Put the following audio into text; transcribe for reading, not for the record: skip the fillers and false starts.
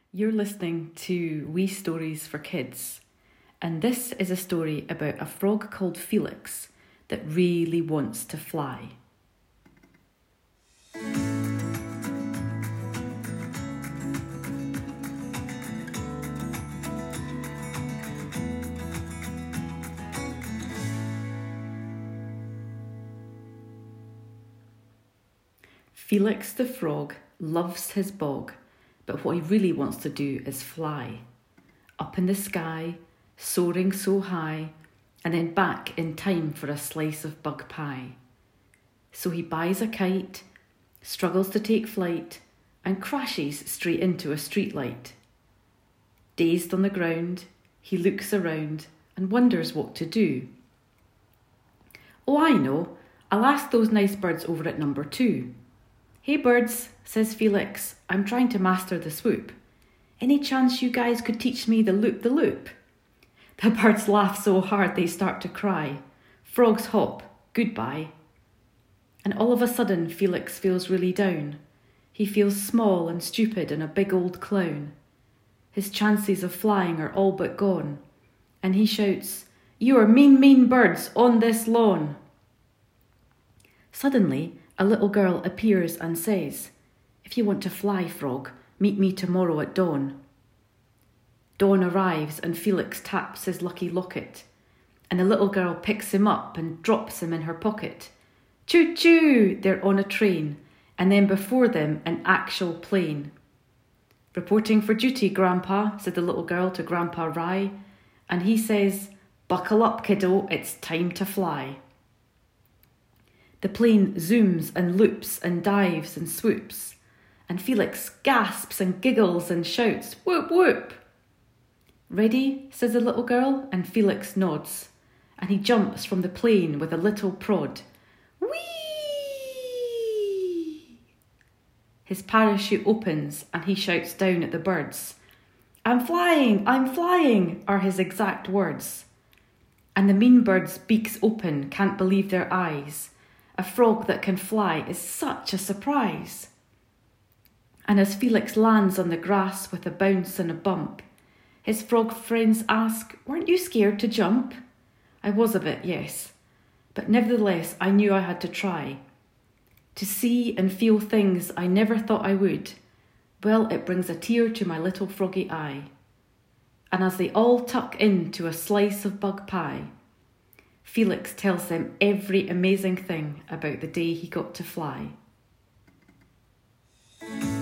You're listening to Wee Stories for Kids, and this is a story about a frog called Felix that really wants to fly. Felix the frog loves his bog, but what he really wants to do is fly. Up in the sky, soaring so high, and then back in time for a slice of bug pie. So he buys a kite, struggles to take flight, and crashes straight into a streetlight. Dazed on the ground, he looks around and wonders what to do. Oh, I know, I'll ask those nice birds over at number 2. Hey birds, says Felix, I'm trying to master the swoop. Any chance you guys could teach me the loop? The birds laugh so hard they start to cry. Frogs hop, goodbye. And all of a sudden Felix feels really down. He feels small and stupid and a big old clown. His chances of flying are all but gone. And he shouts, "You are mean birds on this lawn." Suddenly, a little girl appears and says, "If you want to fly, frog, meet me tomorrow at dawn." Dawn arrives and Felix taps his lucky locket, and the little girl picks him up and drops him in her pocket. Choo-choo! They're on a train, and then before them an actual plane. "Reporting for duty, Grandpa," said the little girl to Grandpa Rye, and he says, "Buckle up, kiddo, it's time to fly." The plane zooms and loops and dives and swoops, and Felix gasps and giggles and shouts, "Whoop, whoop!" "Ready?" says the little girl, and Felix nods, and he jumps from the plane with a little prod. Whee! His parachute opens and he shouts down at the birds. I'm flying, are his exact words. And the mean birds' beaks open, can't believe their eyes. A frog that can fly is such a surprise. And as Felix lands on the grass with a bounce and a bump, his frog friends ask, "Weren't you scared to jump?" I was a bit, yes, but nevertheless I knew I had to try. To see and feel things I never thought I would, well, it brings a tear to my little froggy eye. And as they all tuck into a slice of bug pie, Felix tells them every amazing thing about the day he got to fly.